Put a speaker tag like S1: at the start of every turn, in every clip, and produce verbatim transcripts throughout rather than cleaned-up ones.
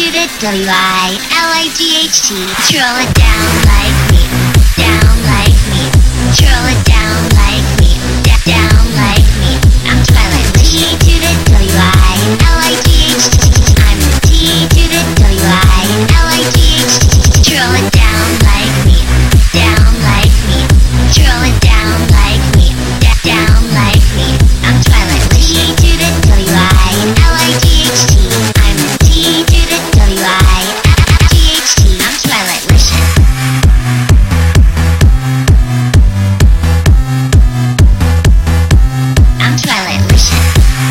S1: the W I L I G H T. Troll it down like me, down like me. Troll it down like me, da- down like me. I'm Twilight T to the W I L I G H T. I'm T to the W I L I G H T. Troll it down like me, down like me. Troll it down like me, da- down like me. I'm Twilight T to the W I L I G H T. I'm T to the W I L I G H T. I'm Twilight Licious. I'm Twilight Licious.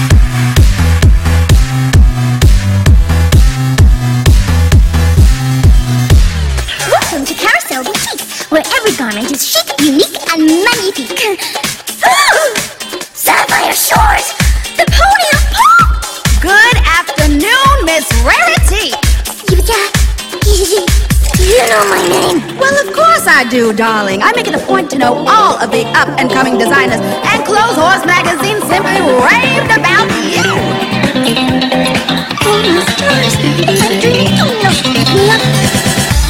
S2: Welcome to Carousel Boutique, where every garment is chic, unique, and magnifique. Sapphire Shores, the pony of pop!
S3: Good afternoon, Miss Rarity.
S2: You know my name.
S3: Well, of course I do, darling. I make it a point to know all of the up-and-coming designers, and Clothes Horse magazine simply raved about you.
S2: Oh, my stars, I'm dreaming. Oh, no.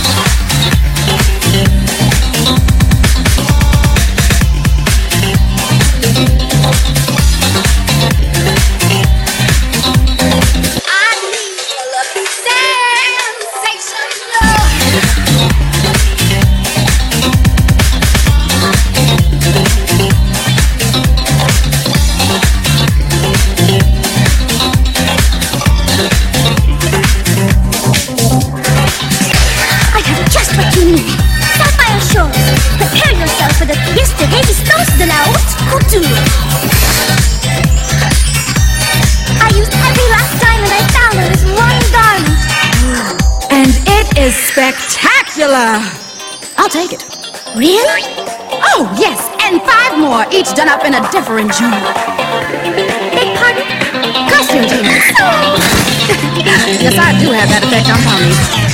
S3: Spectacular! I'll take it.
S2: Really?
S3: Oh, yes, and five more, each done up in a different jewel.
S2: Beg pardon?
S3: Costume genius. Yes, I do have that effect on ponies.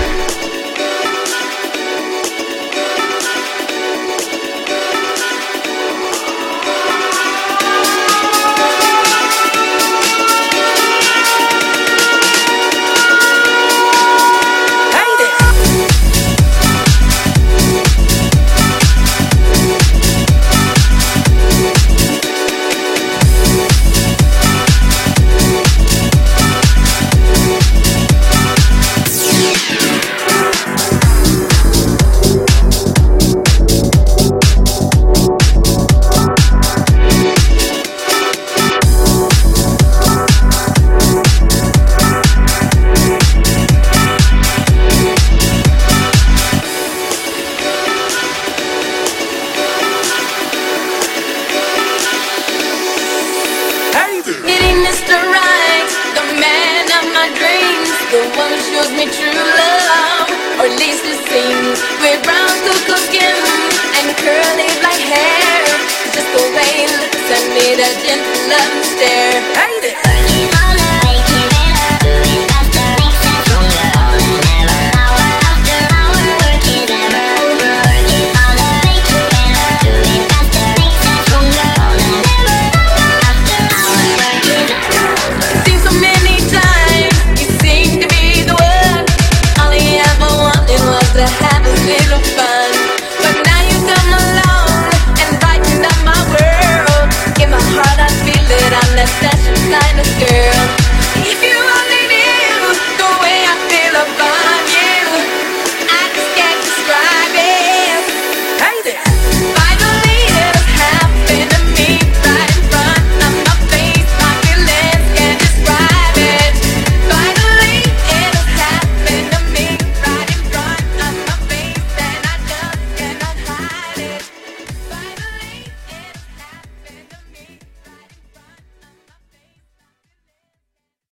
S4: Me true love, or at least it seems. With brown cocoa skin and curly black hair, just the way he looks at me, that gentle love stare. Hate it.